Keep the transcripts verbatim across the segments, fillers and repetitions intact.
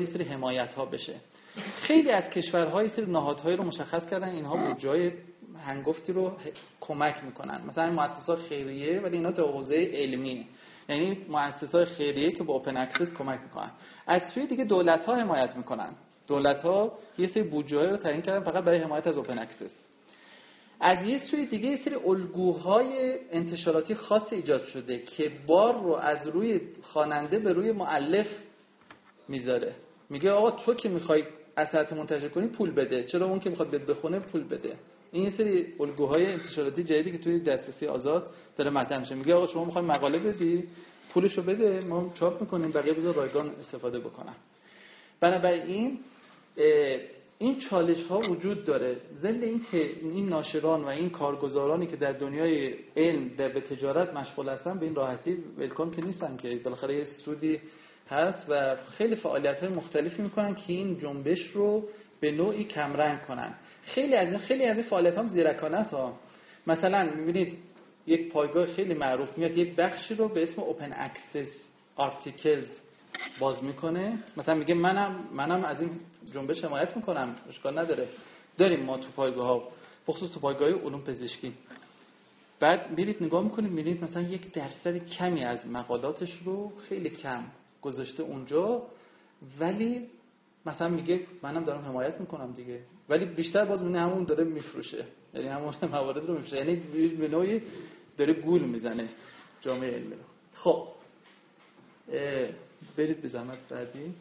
یه سری حمایت ها بشه. خیلی از کشورها یه سری نهادهایی رو مشخص کردن اینها بودجه‌های هنگفتی رو کمک میکنن، مثلا مؤسسات خیریه ولی اینا تو حوزه علمیه، یعنی مؤسسات خیریه که با اوپن اکسس کمک میکنن. از سوی دیگه دولت ها حمایت میکنن، دولت ها یه سری بودجه‌ای رو تعیین کردن فقط برای حمایت از اوپن اکسس. از یه سوی دیگه یه سری الگوهای انتشاراتی خاص ایجاد شده که بار رو از روی خواننده به روی مؤلف میذاره، میگه آقا تو که میخوای اثرت منتشر کنی پول بده، چرا اون که میخواد بهت بخونه پول بده. این یه سری الگوهای انتشاراتی جدیدی که توی دسترسی آزاد داره مطرح میشه، میگه آقا شما میخوای مقاله بدی پولشو بده، ما چاپ میکنیم، بقیه بذار رایگان استفاده بکنن. بنابراین این چالش ها وجود داره. ضمن این که این ناشران و این کارگزارانی که در دنیای علم به تجارت مشغول هستن به این راحتی ولکام که نیستن، که بالاخره یه سودی هست و خیلی فعالیت‌های مختلفی میکنن که این جنبش رو به نوعی کمرنگ کنن. خیلی از این خیلی از این فعالیت‌ها زیرکانه است ها. مثلا می‌بینید یک پایگاه خیلی معروف میاد یک بخشی رو به اسم اوپن اکسس آرتیکلز باز میکنه، مثلا میگه منم منم از این جنبش حمایت میکنم، اشکال نداره، داریم ما تو پایگاه‌ها، بخصوص تو پایگاه‌های علوم پزشکی. بعد میرید نگاه میکنید میبینید مثلا یک درصد کمی از مقالاتش رو خیلی کم گذاشته اونجا، ولی مثلا میگه منم دارم حمایت میکنم دیگه، ولی بیشتر باز میبینه همون داره میفروشه، یعنی همون موارد رو میفروشه، یعنی به نوعی داره گول میزنه جامعه علمی رو. خب برید به زحمت بعدی.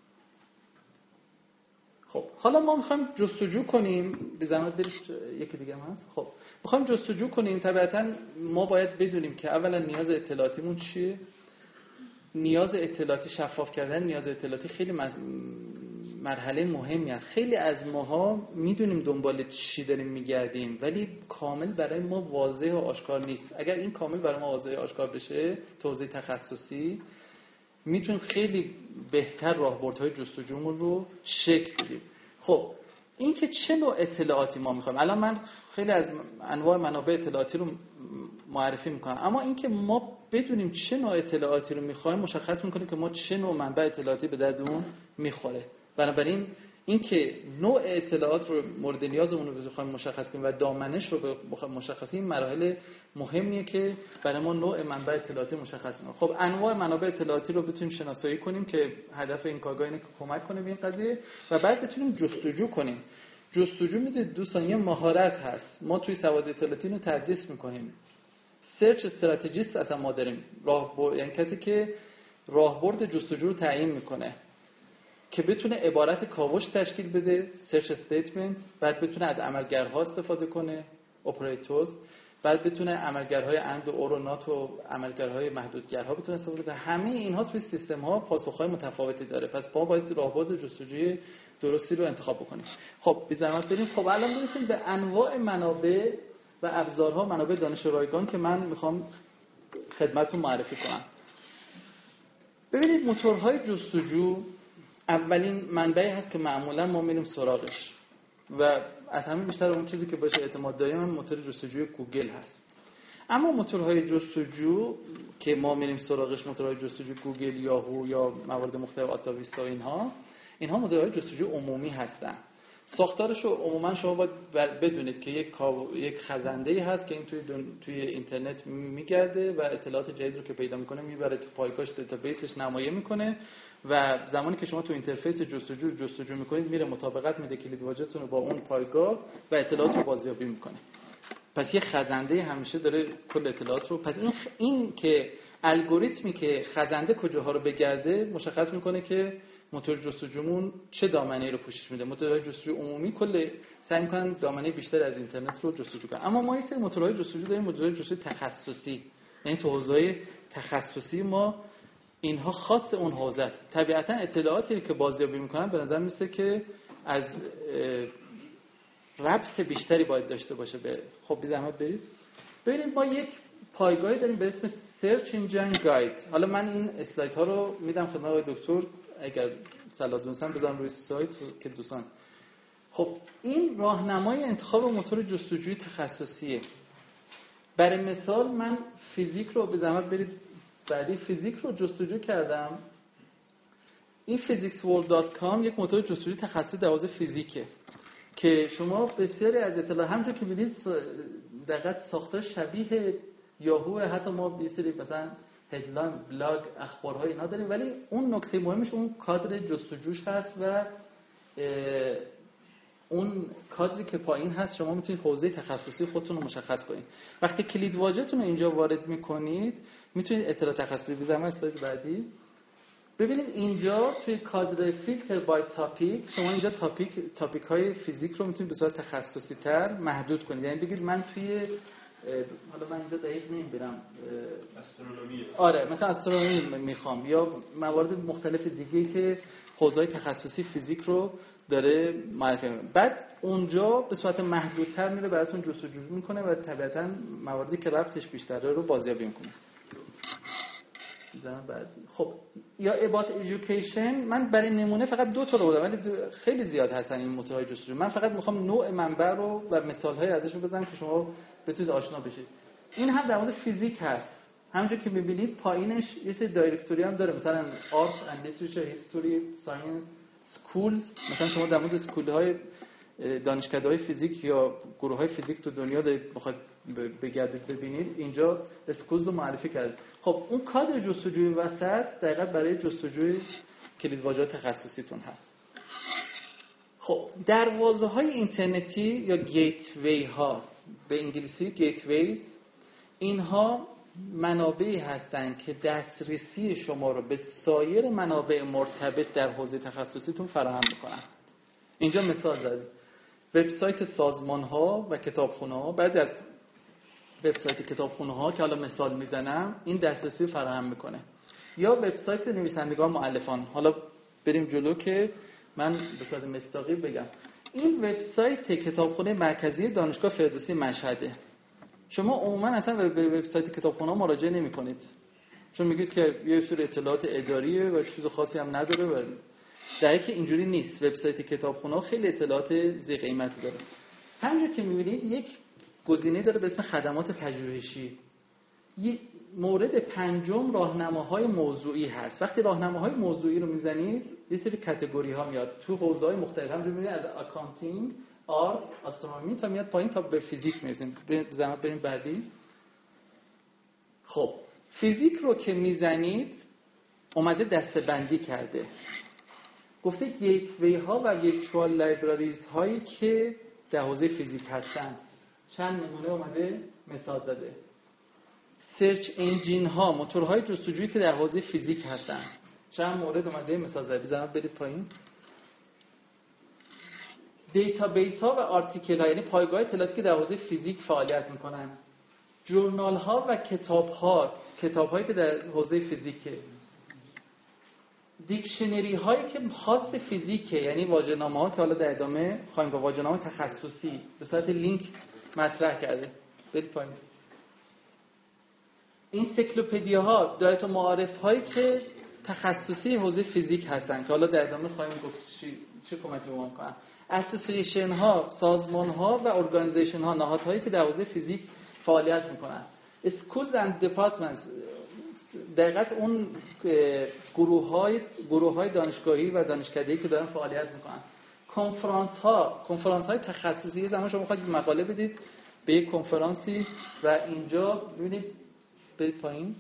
خب حالا ما میخوایم جستجو کنیم، به زحمت برید یکی دیگه هم هست. خب میخوایم جستجو کنیم، طبیعتا ما باید بدونیم که اولا نیاز اطلاعاتیمون چیه. نیاز اطلاعاتی، شفاف کردن نیاز اطلاعاتی خیلی مرحله مهمی است. خیلی از ماها میدونیم دنبال چی داریم میگردیم ولی کامل برای ما واضح و آشکار نیست. اگر این کامل برای ما واضح و آشکار بشه، توضیح تخصصی، میتونیم خیلی بهتر راهبردهای جستجومون رو شکل بدیم. خب این که چه نوع اطلاعاتی ما میخوایم، الان من خیلی از انواع منابع اطلاعاتی رو معرفی میکنم، اما این که ما بدونیم چه نوع اطلاعاتی رو میخوایم مشخص میکنه که ما چه نوع منبع اطلاعاتی به دردمون میخوره. بنابراین این که نوع اطلاعات رو مورد نیازمون رو بخوایم مشخص کنیم و دامنش رو بخوایم مشخص کنیم، مراحل مهمیه که برای ما نوع منبع اطلاعاتی مشخص کنیم. خب انواع منابع اطلاعاتی رو بتونیم شناسایی کنیم که هدف این کارگاه اینه که کمک کنه به این قضیه و بعد بتونیم جستجو کنیم. جستجو میدید دوستان یه مهارت هست، ما توی سواد اطلاعاتی رو تدریس میکنیم. سرچ استراتژیست اصلا ما داریم، راهبرد، یعنی کسی که راهبرد جستجو رو تعیین میکنه که بتونه عبارت کاوش تشکیل بده، سرچ استیتمنت، بعد بتونه از عملگرها استفاده کنه، اپراتورز، بعد بتونه عملگرهای اند و اور و نات و عملگرهای محدودگرها بتونه استفاده کنه. همه اینها توی سیستم ها پاسخهای متفاوتی داره، پس ما باید راهبرد جستجوی درستی رو انتخاب بکنیم. خب بی زحمت بریم. خب الان برسیم به انواع منابع و ابزارها، منابع دانش رایگان که من میخوام خدمتتون معرفی کنم. ببینید موتورهای جستجو اولین منبعی هست که معمولا ما میریم سراغش و از همه بیشتر اون چیزی که باشه اعتماد داریم هم موتور جستجوی گوگل هست. اما موتورهای جستجو که ما میریم سراغش، موتورهای جستجو گوگل، یاهو یا موارد مختلف آلتا ویستا، اینها اینها موتورهای جستجو عمومی هستن. ساختارش رو عموما شما باید بدونید که یک یک خزنده‌ای هست که این توی دن... توی اینترنت میگرده و اطلاعات جدید رو که پیدا میکنه میبره تو پایگاهش، دیتابیسش نمایه میکنه و زمانی که شما تو اینترفیس جستجو جستجو میکنید میره مطابقت میده کلید واژه‌تون رو با اون پایگاه و اطلاعات رو بازیابی میکنه. پس یه خزنده همیشه داره کل اطلاعات رو. پس این این که الگوریتمی که خزنده کجاها رو بگرده مشخص میکنه که موتور جستجومون چه دامنه‌ای رو پوشش میده. موتورهای جستجوی عمومی کل سعی میکنن دامنه بیشتر از اینترنت رو جستجو کنن، اما ما یه سری موتورهای جستجو داریم، موتورهای جستجوی تخصصی، یعنی تو حوزه تخصصی ما اینها خاص اون حوزه است. طبیعتا اطلاعاتی که بازیابی میکنن به نظر میسته که از ربط بیشتری باید داشته باشه به. خب بی زحمت برید. ببینید ما یک پایگاهی داریم به اسم Search Engine Guide. حالا من این اسلاید ها رو میدم خدمت آقای دکتر، اگر صلاح دونستن بذارم روی سایت که دوستان. خب این راهنمای انتخاب موتور جستجوی تخصصیه. برای مثال من فیزیک رو به زحمت برید بعدی، فیزیک رو جستجو کردم. این فیزیکس ورلد دات کام یک موتور جستجوی تخصصی در حوزه فیزیکه که شما بسیاری از اطلاعات همونطور که می‌بینید دقیقاً ساختار شبیه یاهو، حتی ما یه سری مثلا هدلاین، بلاگ، اخبارهای اینا داریم، ولی اون نکته مهمش اون کادر جستجوش هست و اون کادری که پایین هست شما میتونید حوزه تخصصی خودتون رو مشخص کنید. وقتی کلید واژه‌تون رو اینجا وارد میکنید میتونید اطلاع تخصصی بزنید. اسلاید بعدی ببینید اینجا توی کادر فیلتر بای تاپیک شما اینجا تاپیک تاپیک های فیزیک رو میتونید به صورت تخصصی تر محدود کنید. یعنی بگید من توی حالا من اینجا دقیق نمی‌بینم استرونومی، آره مثلا استرونومی میخوام یا موارد مختلف دیگه که حوزه‌های تخصصی فیزیک رو داره معرفی می‌کنه. بعد اونجا به صورت محدودتر میره براتون جستجو میکنه و طبیعتاً مواردی که ربطش بیشتره رو بازیابی میکنه. زمان بعدی خب یا about education من برای نمونه فقط دو تا رو بردم ولی خیلی زیاد هستن این موتورهای جستجو. من فقط میخوام نوع منبع رو و مثال‌های ازش رو بزنم که شما بتونید آشنا بشید. این هم در مورد فیزیک هست. همونجور که می‌بینید پایینش یه سری دایرکتوری هم داره، مثلا Arts and Literature, History, Science, Schools. مثلا شما در مورد اسکول‌های دانشکده‌های فیزیک یا گروه‌های فیزیک تو دنیا دارید بخواید بگردید ببینید اینجا اسکولز رو معرفی کرده. خب اون کادر جستجوی وسط دقیقاً برای جستجوی کلیدواژه‌های تخصصیتون هست. خب دروازه‌های اینترنتی یا گیتوی ها به انگلیسی گیتویز، اینها منابعی هستند که دسترسی شما رو به سایر منابع مرتبط در حوزه تخصصیتون فراهم می‌کنن. اینجا مثال زدیم وبسایت سازمان‌ها و کتابخونه‌ها. بعضی از وبسایت کتابخونه‌ها که حالا مثال میزنم این دسترسی فراهم میکنه، یا وبسایت نویسندگان مؤلفان. حالا بریم جلو که من به صورت مستقیم بگم این وبسایت کتابخونه مرکزی دانشگاه فردوسی مشهده. شما عموما اصلا به وبسایت کتابخونه‌ها مراجعه نمی‌کنید چون میگید که یه سری اطلاعات اداریه و چیز خاصی هم نداره و در حالی که اینجوری نیست. وبسایت کتابخونه‌ها خیلی اطلاعات ذی قیمتی داره. همونجور که می‌بینید یک گزینه داره به اسم خدمات پژوهشی. یه مورد پنجم راهنماهای موضوعی هست. وقتی راهنماهای موضوعی رو میزنید یه سری کاتگوری ها میاد تو حوزه‌های مختلف. همونجوری میبینید از اکانتینگ، آرت، آسترونومی تا میاد پایین تا به فیزیک میرسیم. زحمت بریم بعدی. خب فیزیک رو که میزنید اومده دسته‌بندی کرده. گفته گیتوی ها و ویرچوال لایبراریز هایی که در حوزه فیزیک هستن. چند نمونه اومده مثال زده. سرچ انجین ها، موتورهای جستجویی که در حوزه فیزیک هستن. چند مورد اومده مثال زده. بزنم برید پایین. دیتابیس ها و آرتیکل ها، یعنی پایگاه اطلاعاتی که در حوزه فیزیک فعالیت میکنن. جورنال ها و کتاب ها، کتاب هایی که در حوزه فیزیکه. دیکشنری هایی که خاص فیزیکه، یعنی واژه‌نامه ها که حالا در ادامه خواهیم با واژه‌نامه تخصصی به صورت لینک مطرح کرده. برید پایین. انسیکلوپدیاها، دایره معارف هایی که تخصصی حوزه فیزیک هستن که حالا در ادامه خواهیم گفت چی چه کمکی به ما می‌کنن. اسوسییشن ها، سازمان ها و ارگانیزیشن ها، نهادهایی که در حوزه فیزیک فعالیت میکنن. اسکولز اند دپارتمنتس، دقیقاً اون گروه‌های گروه‌های دانشگاهی و دانشکده‌ای که دارن فعالیت میکنن. کنفرانس ها، کنفرانس های تخصصی. زمان شما بخواید مقاله بدید به یک کنفرانسی و اینجا ببینید برید پایین.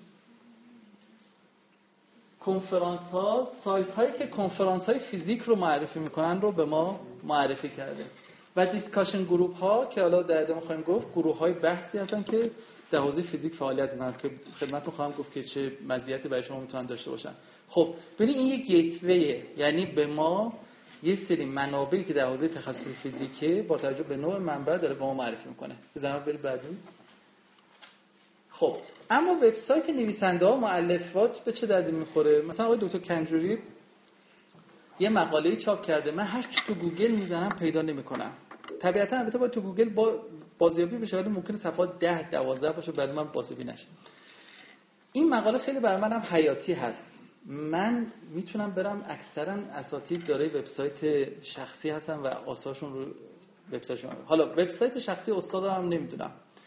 کنفرانس ها، سایت هایی که کنفرانس های فیزیک رو معرفی میکنن رو به ما معرفی کرده. و دیسکاشن گروپ ها که حالا در ادامه خواهیم گفت گروه های بحثی هستن که در حوزه فیزیک فعالیت میکنن که خدمتتون خواهم گفت که چه مزیتی برای شما میتونن داشته باشن. خب ببینید این یک گیتویه، یعنی به ما یه سری منابعی که در حوزه تخصص فیزیکه با توجه به نوع منبع داره به ما معرفی میکنه. بزنم برید بعدی. خب اما وبسایت نویسنده ها مؤلفات به چه دردی میخوره؟ مثلا آقای دکتر کنجوری یه مقاله چاپ کرده، من هر چی تو گوگل میزنم پیدا نمیکنم. طبیعتا البته با تو گوگل با بازیابی بشه ولی ممکنه صفحات ده دوازده باشه بعد من بازیابی نشه. این مقاله خیلی برای منم حیاتی هست. من میتونم برم، اکثرا اساتید داره وبسایت شخصی هستن و آثارشون رو وبسایتشون. حالا وبسایت شخصی استادم هم نمیدونم،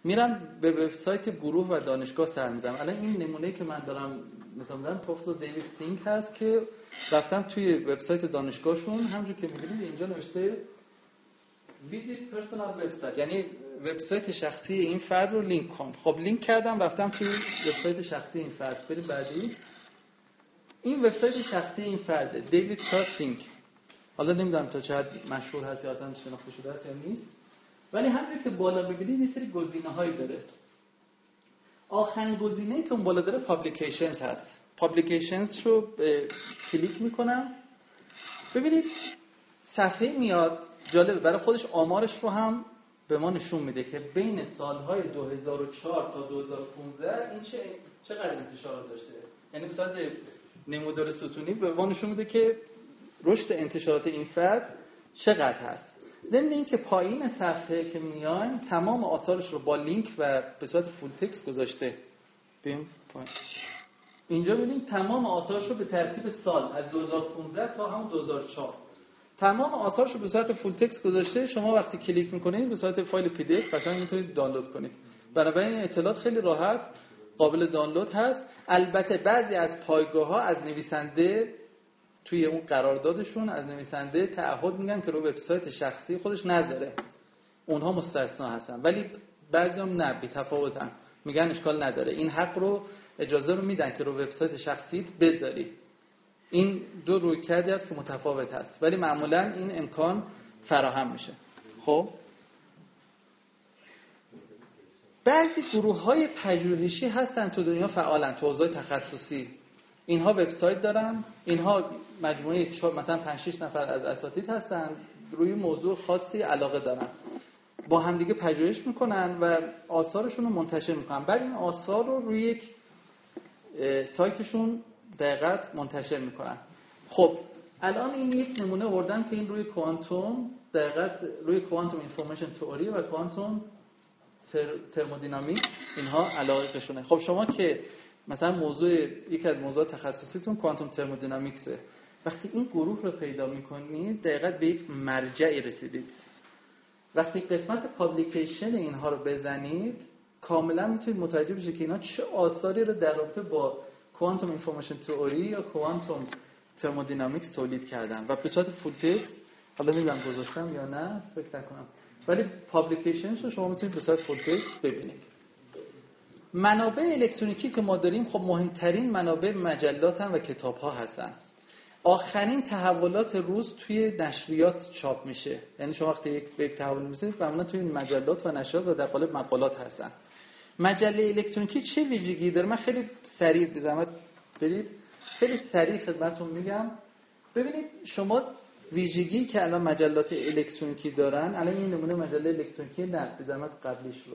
میرم به وبسایت گروه و دانشگاه سر میزنم. الان این نمونه‌ای که من دارم مثلا می‌ذارم پروفسور دیوید سینگ هست که رفتم توی وبسایت دانشگاهشون، همونجوری که می‌بینید اینجا نوشته ویزیت پرسونال وبسایت، یعنی وبسایت شخصی این فرد رو لینک کن. خب لینک کردم رفتم توی وبسایت شخصی این فرد. بریم بعدی. این وبسایت شخصی این فرده، دیوید سینگ. حالا نمیدونم تا چه حد مشهور هست یا اصلا شناخته شده است یا نیست، ولی همونطور که بالا ببینید یه سری گزینه‌هایی داره. آخرین گزینه‌ای که اون بالا داره پابلیکیشنز هست. پابلیکیشنز رو کلیک میکنم، ببینید صفحه میاد جالبه، برای خودش آمارش رو هم به ما نشون میده که بین سالهای دو هزار و چهار تا دو هزار و پانزده این چه چقدر انتشارات داشته. یعنی به صورت نمودار ستونی به ما نشون میده که رشد انتشارات این فرد چقدر هست. ضمن این که پایین صفحه که میایم تمام آثارش رو با لینک و به صورت فول تکست گذاشته. ببین اینجا ببینید تمام آثارش رو به ترتیب سال از دو هزار و پانزده تا همون دو هزار و چهار تمام آثارش رو به صورت فول تکست گذاشته. شما وقتی کلیک میکنید به صورت فایل پی دی اف قشنگ میتونید دانلود کنید. بنابراین این اطلاعات خیلی راحت قابل دانلود هست. البته بعضی از پایگاه‌ها از نویسنده توی اون قراردادشون از نویسنده تعهد میگن که رو وبسایت شخصی خودش نذاره، اونها مستثنا هستن، ولی بعضیام نه، بی تفاوتن، میگن اشکال نداره، این حق رو اجازه رو میدن که رو وبسایت شخصیت بذاری. این دو رویکردی است که متفاوت هست، ولی معمولا این امکان فراهم میشه. خب بعضی گروه‌های پژوهشی هستن تو دنیا فعالن تو حوزه تخصصی. اینها وبسایت دارن، اینها مجموعه مثلا پنج شش نفر از اساتید هستن، روی موضوع خاصی علاقه دارن، با همدیگه پژوهش میکنن و آثارشون رو منتشر میکنن. بعد این آثار رو روی یک سایتشون دقیقاً منتشر میکنن. خب الان این یک نمونه آوردم که این روی کوانتوم دقیقاً روی کوانتوم اینفورمیشن تئوری و کوانتوم ترمودینامیک اینها علاقه‌شونه. خب شما که مثلا موضوع یکی از موضوعات تخصصیتون کوانتوم ترمودینامیکسه، وقتی این گروه رو پیدا میکنید دقیقاً به یک مرجعی رسیدید. وقتی قسمت پابلیکیشن اینها رو بزنید کاملا میتونید متوجه بشید که اینا چه آثاری رو در رابطه با کوانتوم اینفورمیشن تئوری یا کوانتوم ترمودینامیکس تولید کردن و به صورت فول تکست. حالا نمیدونم گذاشتم یا نه، فکر نکنم، ولی پابلیکیشنش رو شما میتونید به صورت فول تکست ببینید. منابع الکترونیکی که ما داریم خب مهمترین منابع مجلات هم و کتاب ها هستن. آخرین تحولات روز توی نشریات چاپ میشه، یعنی شما وقتی یک به یک تحول می‌رسید معمولا توی مجلات و نشریات و در قالب مقالات هستن. مجله الکترونیکی چه ویژگی داره؟ من خیلی سریع به زحمت برید خیلی سریع خدمتتون میگم. ببینید شما ویژگی که الان مجلات الکترونیکی دارن، الان این نمونه مجله الکترونیکی نه به زحمت قبلیش رو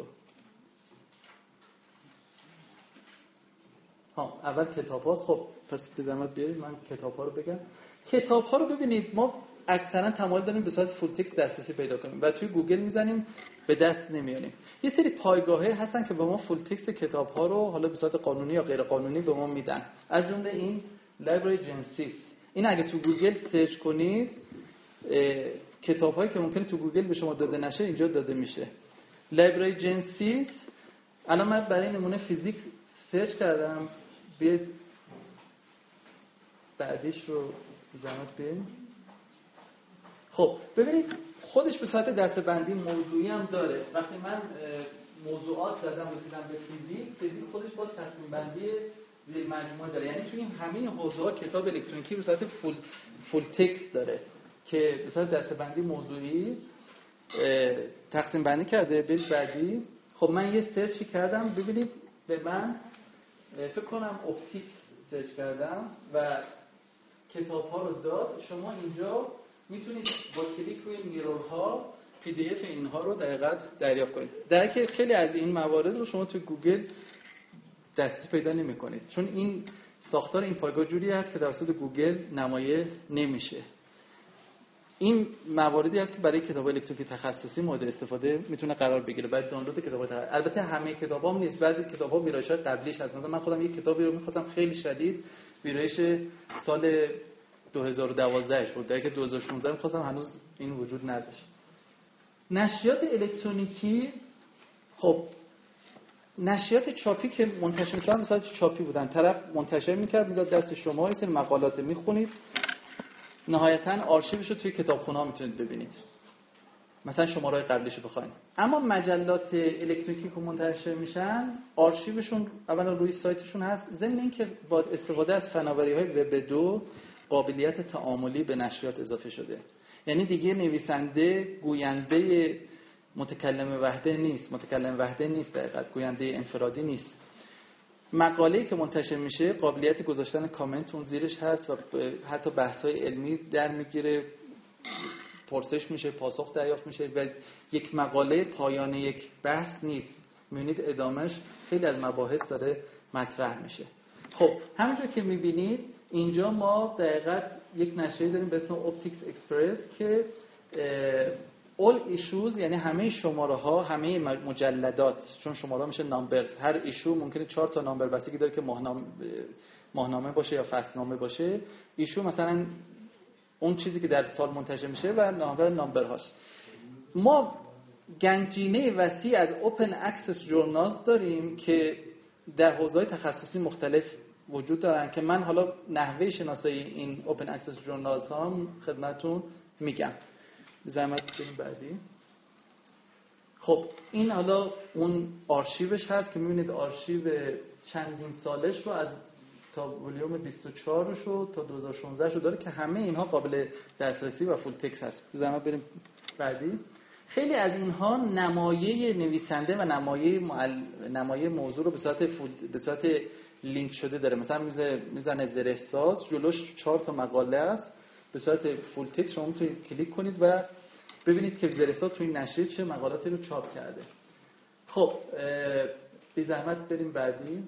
ها اول کتاب‌هاست. خب پس به زحمت بیارید من کتاب‌ها رو بگم. کتاب‌ها رو ببینید ما اکثرا تمایل داریم به صورت فول تکست دسترسی پیدا کنیم و توی گوگل میزنیم به دست نمیاریم. یه سری پایگاه‌ها هستن که به ما فول تکست کتاب‌ها رو حالا به صورت قانونی یا غیر قانونی به ما میدن، از جمله این لایبرری جنسیس. این اگه تو گوگل سرچ کنید کتاب‌هایی که ممکنه تو گوگل به شما داده نشه اینجا داده میشه. لایبرری جنسیس الان من برای نمونه فیزیک سرچ کردم، بیاید بعدیش رو زحمت بیاریم. خب ببینید خودش به صورت دسته‌بندی موضوعی هم داره. وقتی من موضوعات زدم رسیدم به فیزیک، فیزیک خودش با تقسیم بندی زیر مجموعه داره، یعنی توی همه حوزه‌ها کتاب الکترونیکی به صورت فول فول تکست داره که به صورت دسته‌بندی موضوعی تقسیم بندی کرده. برید بعدی. خب من یه سرچی کردم، ببینید به من فکر کنم اپتیکس سرچ کردم و کتاب‌ها رو داد. شما اینجا میتونید با کلیک روی میرورها پی دی اف اینها رو دقیقاً دریافت کنید. در که خیلی از این موارد رو شما توی گوگل دسترسی پیدا نمی‌کنید، چون این ساختار این پایگاه جوری است که توسط گوگل نمایه نمیشه. این مواردی است که برای کتاب الکترونیکی تخصصی مورد استفاده میتونه قرار بگیره. بعد دانلود کتاب‌ها تخصصی. البته همه کتاب‌ها هم نیست، بعضی کتاب‌ها ویرایش‌های قبلیش هست. مثلا من خودم یک کتابی رو می‌خواستم خیلی شدید، ویرایش سال دو هزار و دوازده بود، در که دو هزار و شانزده می‌خواستم، هنوز این وجود نداشت. نشریات الکترونیکی خب نشریات چاپی که منتشر می‌شدن مثلا چاپی بودن، طرف منتشر می‌کرد میداد دست شما، یه سری مقالات می‌خونید، نهایتاً آرشیوش رو توی کتابخونه‌ها میتونید ببینید، مثلا شماره‌های قبلیشو بخواید. اما مجلات الکترونیکی که منتشر میشن آرشیوشون اولا روی سایتشون هست، ضمن اینکه با استفاده از فناوری‌های وب دو قابلیت تعاملی به نشریات اضافه شده. یعنی دیگه نویسنده گوینده متکلم وحده نیست، متکلم وحده نیست، دقیقاً گوینده انفرادی نیست. مقاله‌ای که منتشر میشه قابلیت گذاشتن کامنت اون زیرش هست و حتی بحث‌های علمی در میگیره، پرسش میشه، پاسخ دریافت میشه و یک مقاله پایان یک بحث نیست. میبینید ادامهش خیلی از مباحث داره مطرح میشه. خب همونجور که میبینید اینجا ما دقیقاً یک نشریه داریم به اسم اپتیکس اکسپرس که all issues یعنی همه شماره ها، همه مجلدات، چون شماره ها میشه نامبرز، هر ایشو ممکنه چهار تا نامبر بستگی داره که ماهنامه ماهنامه باشه یا فصلنامه باشه. ایشو مثلا اون چیزی که در سال منتشر میشه و نامبر نامبرهاش. ما گنجینه وسیع از اوپن اکسس جورنالز داریم که در حوزه‌های تخصصی مختلف وجود دارن که من حالا نحوه شناسایی این اوپن اکسس جورنالز ها خدمتتون میگم. زحمت بریم بعدی. خب این حالا اون آرشیوش هست که میبینید آرشیو چندین سالش رو از تا ولیوم بیست و چهار رو تا دو هزار و شانزده رو داره که همه اینها قابل دسترسی و فول تکست هست. زحمت بریم بعدی. خیلی از اینها نمایه نویسنده و نمایه معل... نمایه موضوع رو به صورت فول... به صورت لینک شده داره. مثلا میزه میزنه زره ساز، جلوش چهار تا مقاله است به صورت فول تکست، شما میتونید کلیک کنید و ببینید که زره ساز توی نشریه چه مقالاتی رو چاپ کرده. خب بی زحمت بریم بعدی.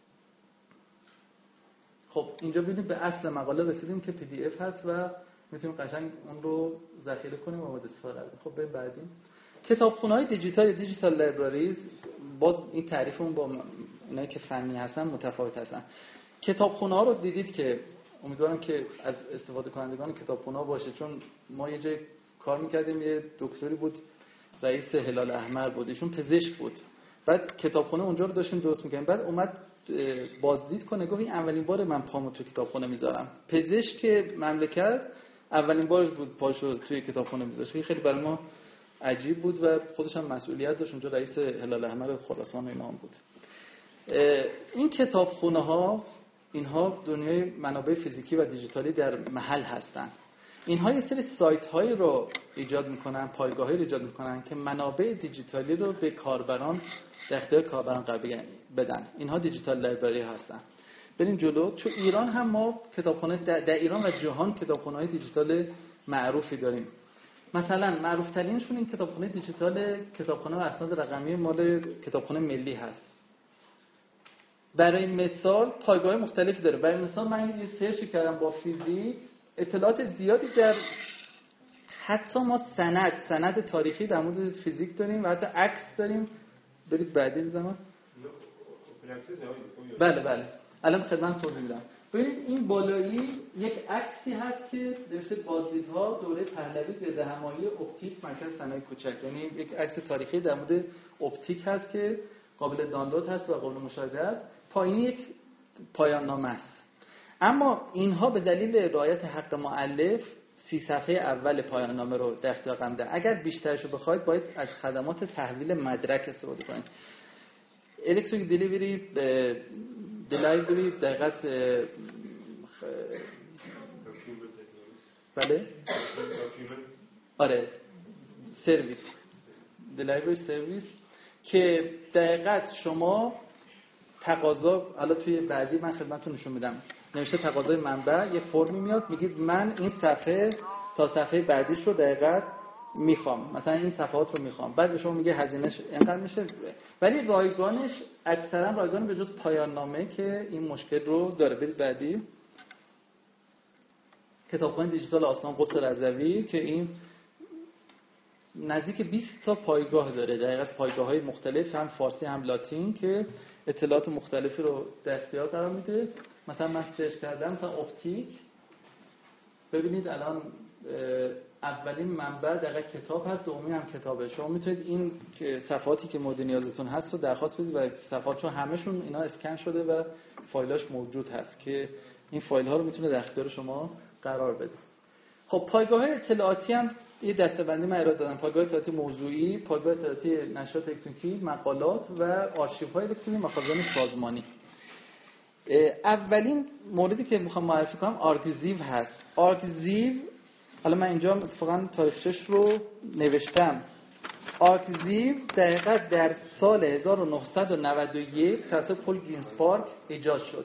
خب اینجا ببینید به اصل مقاله رسیدیم که پی دی اف هست و میتونیم قشنگ اون رو ذخیره کنیم و مورد استفاده کنیم. خب بریم بعدی. کتابخونه‌های دیجیتال دیجیتال لایبرریز، باز این تعریفمون با اینایی که فنی هستن متفاوت هستن. کتابخونه‌ها رو دیدید که امیدوارم که از استفاده کنندگان کتابخونه‌ها باشه، چون ما یه جای کار می‌کردیم، یه دکتری بود رئیس هلال احمر بود، ایشون پزشک بود، بعد کتابخونه اونجا رو داشتیم درست می‌کردیم، بعد اومد بازدید کنه، گفت این اولین بار من پامو تو کتابخونه میذارم. پزشک مملکت اولین بارش بود پاشو توی کتابخونه میذاشت. خیلی برای ما عجیب بود و خودش هم مسئولیت داشت، اونجا رئیس هلال احمر خراسان اینا هم بود. این کتابخونه‌ها اینها دنیای منابع فیزیکی و دیجیتالی در محل هستن. اینها یه سری سایت‌هایی رو ایجاد می‌کنن، پایگاه‌هایی رو ایجاد می‌کنن که منابع دیجیتالی رو به کاربران در اختیار کاربران قرار بدن. اینها دیجیتال لایبرری هستن. بریم جلو. تو ایران هم ما کتابخانه در ایران و جهان کتابخانه‌های دیجیتال معروفی داریم. مثلا معروف ترینشون این کتابخانه دیجیتال کتابخانه و اسناد رقمی مال کتابخانه ملی هست. برای مثال پایگاه مختلفی داره. برای مثال من یه سرچ کردم با فیزیک، اطلاعات زیادی در حتی ما سند سند تاریخی در مورد فیزیک داریم و حتی عکس داریم. برید بعدی بزنم. بله بله الان خدمت توضیح میدم. ببینید این بالایی یک عکسی هست که نوشته بازدیدها دوره پهلوی به دهمایی اپتیک مرکز صنایع کوچک، یعنی یک عکس تاریخی در مورد اپتیک هست که قابل دانلود هست و قابل مشاهده است. پایین یک پایان نامه است. اما اینها به دلیل رعایت حق مؤلف سی صفحه اول پایان نامه رو در اختیار قرار میدن. اگر بیشترشو بخواید باید از خدمات تحویل مدرک استفاده کنید. الکترونیک دلیوری دلیوری دقیقاً بله آره سرویس دلیوری سرویس که دقیقاً شما تقاضا، حالا توی بعدی من خدمتتون نشون میدم، نوشته تقاضای منبع، یه فرمی میاد میگید من این صفحه تا صفحه بعدیش رو دقیقاً میخوام، مثلا این صفحات رو میخوام، بعد به شما میگه هزینهش اینقدر میشه. ولی رایگانش اکثرا رایگان به جز پایان نامه که این مشکل رو داره. برید بعدی. کتابخانه دیجیتال آستان قدس رضوی که این نزدیک بیست تا پایگاه داره، دقیقاً پایگاه‌های مختلف هم فارسی هم لاتین که اطلاعات مختلفی رو در اختیار قرار میده. مثلا من سرچ کردم مثلا اپتیک، ببینید الان اولین منبع دقیقا کتاب هست، دومی هم کتابه. شما میتونید این صفحاتی که مورد نیازتون هست رو درخواست بدید و صفحات چون همشون اینا اسکن شده و فایلاش موجود هست که این فایل ها رو میتونه در اختیار شما قرار بده. خب پایگاه اطلاعاتی هم یه دسته‌بندی من ارائه دادم: پایگاه اطلاعاتی موضوعی، پایگاه اطلاعاتی نشریات الکترونیکی، مقالات و آرشیوهای الکترونیکی، مخازن سازمانی. اولین موردی که میخوام معرفی کنم آرکزیو هست. آرکزیو، حالا من اینجا اتفاقا تاریخچه‌اش رو نوشتم. آرکزیو دقیقاً در سال هزار و نهصد و نود و یک توسط پل گرینسپارک ایجاد شد.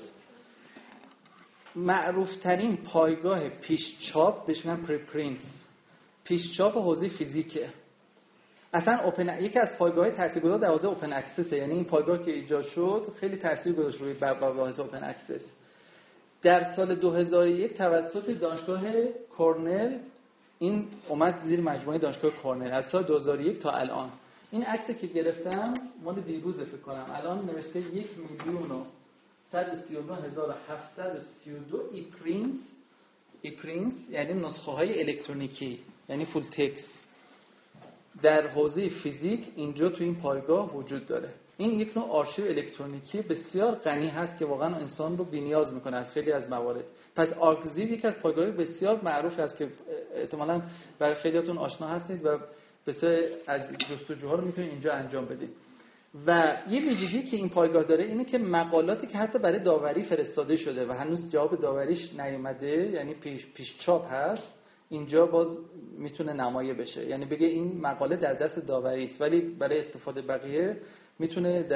معروفترین پایگاه پیشچاپ بهش میگن پریپرینتس، پیشچاپ حوزه فیزیکه. اصلا اوپن یکی از پایگاه‌های تاثیرگذار در حوزه اوپن اکسسه، یعنی این پایگاه که ایجاد شد خیلی تاثیر گذاشت روی مباحث اوپن اکسس. در سال دو هزار و یک توسط دانشگاه کرنل این اومد زیر مجموعه دانشگاه کرنل. از سال دو هزار و یک تا الان این عکسی که گرفتم مال دیروز فکر کنم، الان نوشته یک میلیون و صد و سی و نه هزار و هفتصد و سی و دو ای پرینت. ای پرینت یعنی نسخه های الکترونیکی، یعنی فول تکست در حوزه فیزیک اینجا تو این پایگاه وجود داره. این یک نوع آرشیو الکترونیکی بسیار غنی هست که واقعا انسان رو بی‌نیاز میکنه از خیلی از موارد. پس آرکزیو یکی از پایگاه‌های بسیار معروف است که احتمالاً برای خیلیاتون آشنا هستید و بسیار از جستجوها رو میتونید اینجا انجام بدید. و یه ویژگی که این پایگاه داره اینه که مقالاتی که حتی برای داوری فرستاده شده و هنوز جواب داوریش نیومده، یعنی پیش پیش چاپ هست، اینجا باز میتونه نمایه بشه، یعنی بگه این مقاله در دست داوری است ولی برای استفاده بقیه میتونه